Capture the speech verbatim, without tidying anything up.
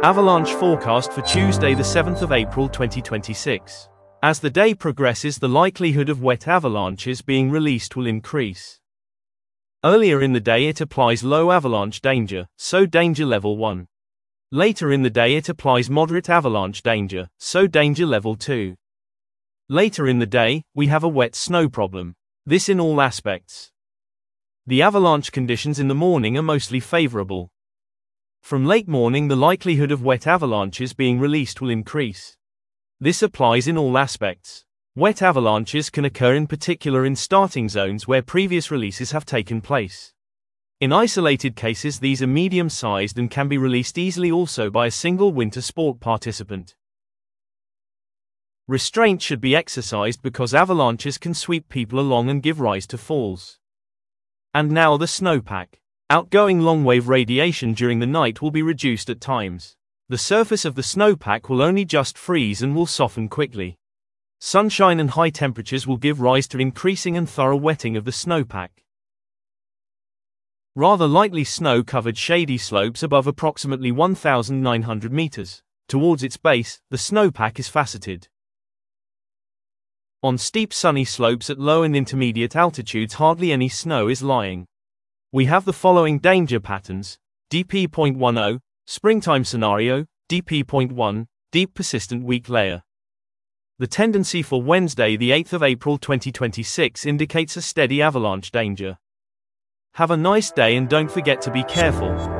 Avalanche forecast for Tuesday the seventh of April twenty twenty-six. As the day progresses, the likelihood of wet avalanches being released will increase. Earlier in the day it applies low avalanche danger, so danger level one. Later in the day it applies moderate avalanche danger, so danger level two. Later in the day, we have a wet snow problem. This in all aspects. The avalanche conditions in the morning are mostly favorable. From late morning the likelihood of wet avalanches being released will increase. This applies in all aspects. Wet avalanches can occur in particular in starting zones where previous releases have taken place. In isolated cases these are medium-sized and can be released easily also by a single winter sport participant. Restraint should be exercised because avalanches can sweep people along and give rise to falls. And now the snowpack. Outgoing long-wave radiation during the night will be reduced at times. The surface of the snowpack will only just freeze and will soften quickly. Sunshine and high temperatures will give rise to increasing and thorough wetting of the snowpack. Rather lightly snow-covered shady slopes above approximately one thousand nine hundred meters. Towards its base, the snowpack is faceted. On steep sunny slopes at low and intermediate altitudes hardly any snow is lying. We have the following danger patterns: D P zero point ten, springtime scenario, D P zero point one, deep persistent weak layer. The tendency for Wednesday the eighth of April twenty twenty-six indicates a steady avalanche danger. Have a nice day and don't forget to be careful.